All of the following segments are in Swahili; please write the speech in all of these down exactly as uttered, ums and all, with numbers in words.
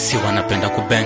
si wanapenda kubang.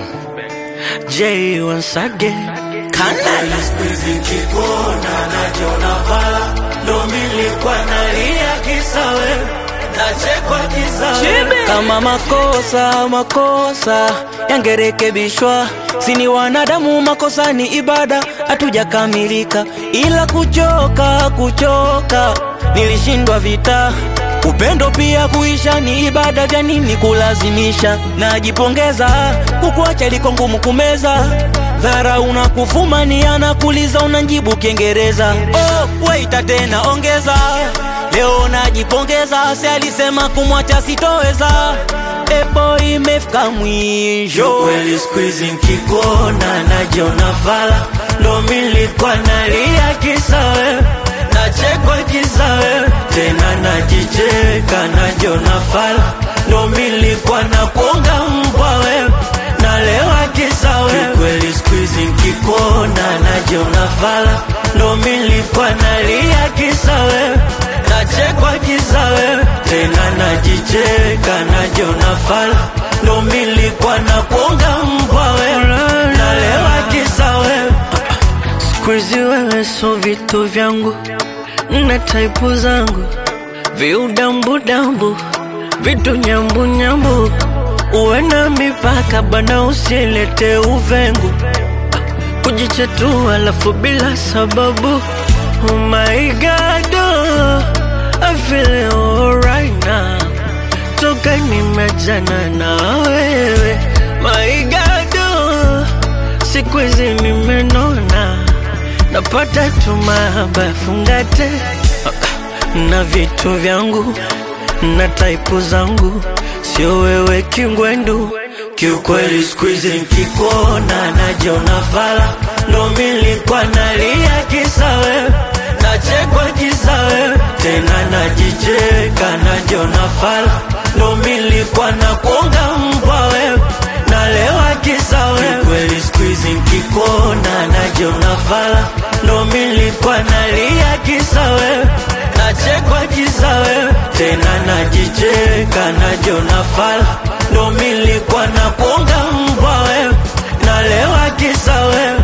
J once again. Kanala squeeze kikona na jona vala. Ndo milikuwa nalia kisa wewe, nachekwa kisa wewe. Kama makosa, makosa yangerekebishwa. Sini wanadamu, makosa ni ibada, hatujakamilika. Ila kuchoka, kuchoka nilishindwa vita. Upendo pia kuisha ni ibada, vya nini kulazimisha? Najipongeza, kukuacha liko ngumu kumeza. Dhara unakufumania, kuuliza unanjibu Kiingereza. Oh, waita tena ongeza. Leo najipongeza, si alisema kumwacha sitoweza. Epo imefika mwisho. Kweli squeeze kikona na jona vala. Ndo milikuwa nalia kisa wewe, nachekwa kisa wewe. Tena najicheka na jona vala. Ndo milikuwa na kuonga mbwa wewe, nalewa kisa wewe. Kweli squeeze kikona na jona vala. Ndo milikuwa nalia kisa wewe, nachekwa kisa wewe. Tena najicheka na jona vala. Ndo milikuwa na kuonga mbwa wewe, nalewa kisa wewe. Squeeze wewe so vitu vyangu na type zangu, viudambu dambu, vitu nyambu nyambu. Uwe na mipaka bana, usilete uvengu, kujichetua alafu bila sababu. Oh my God, oh, I feel alright now. Toka nimejana na wewe. My God, oh, siku hizi nimenona, napata tu mahaba fungate. Na vitu vyangu na type zangu, sio wewe kingwendu. Kiukweli squeeze kikona na jona vala. Ndo milikuwa nalia kisa wewe, nachekwa kisa wewe. Tena najicheka na jona vala. Ndo milikuwa na kuonga mbwa wewe, nalewa kisa wewe. Kiukweli squeeze kikona na jona vala. Ndo milikuwa nalia kisa wewe, nachekwa kisa wewe. Tena najicheka na jona vala. Ndo milikuwa na kuonga mbwa wewe, nalewa kisa wewe.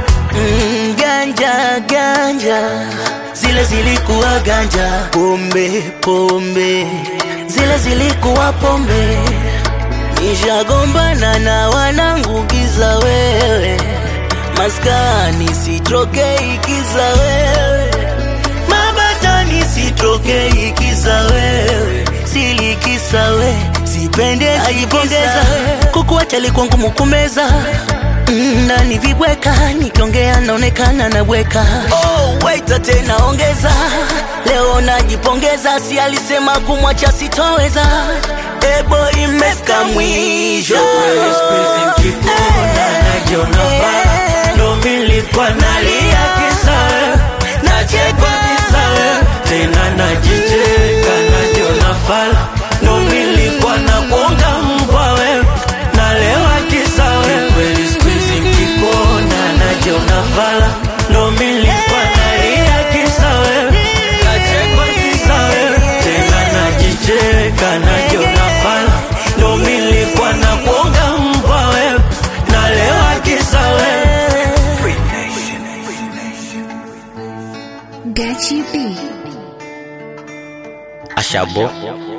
Mm, ganja ganja zile zilikuwa ganja. Pombe pombe zile zilikuwa pombe. Nishagombana na wanangu giza wewe, maskani sitrokei kiza wewe, mabatani sitrokei kiza wewe. Sili kisa wewe, sipende ajipongeza. Kukuacha liko ngumu kumeza. Ndani vibweka, nikiongea naonekana na bweka. Oh, waita tena ongeza. Leo najipongeza, si alisema kumwacha sitoweza. Ebo imefika mwisho. Squeeze kikona na jona vala. Ndo milikuwa nalia kisa wewe, nachekwa kisa wewe. Tena najicheka na jona vala. Ndo milikuwa na kuonga mbwa wewe, nalewa kisa wewe. Kweli squeeze kikona na jona vala. Ndo milikuwa nalia kisa wewe, nachekwa kisa wewe. Tena najicheka na jona vala. Ndo milikuwa na kuonga mbwa wewe, nalewa kisa wewe. Gachi B. Ashabo